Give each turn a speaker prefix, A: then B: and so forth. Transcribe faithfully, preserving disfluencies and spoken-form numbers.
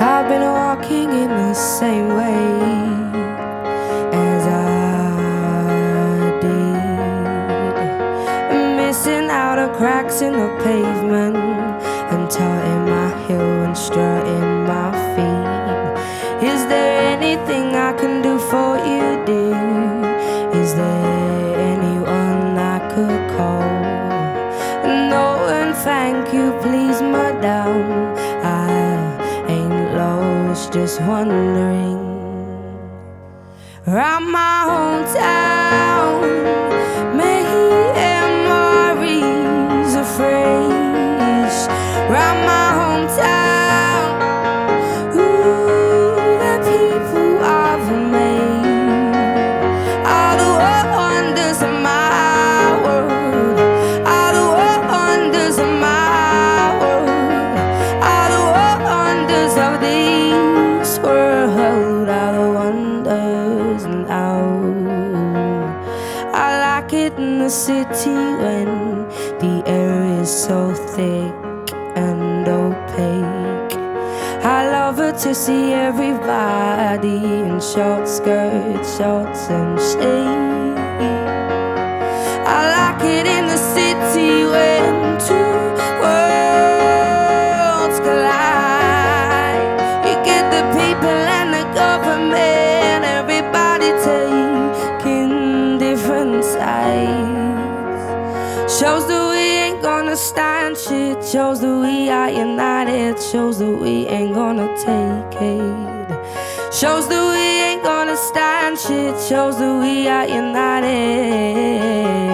A: I've been walking in the same way as I did, missing out of cracks in the pavement and tutting my heel and strutting my feet. Is there anything I can do for you, dear? Is there anyone I could call? No, and thank you, please, madam. I ain't lost, just wondering. Round my hometown, memories of phrase. Round my homtown, ooh, the people I've made, all the wonders of my world, all the wonders of my world, all the wonders of this world, all the wonders. And oh, I like it in the city when the air is so thick and opaque. I love it to see everybody in short skirts, shorts and shades. I like it in the city when two worlds collide. You get the people and the government, everybody taking different sides. Shows that we ain't gonna stand shit, shows that we are united, shows that we ain't gonna take it. Shows that we ain't gonna stand shit, shows that we are united.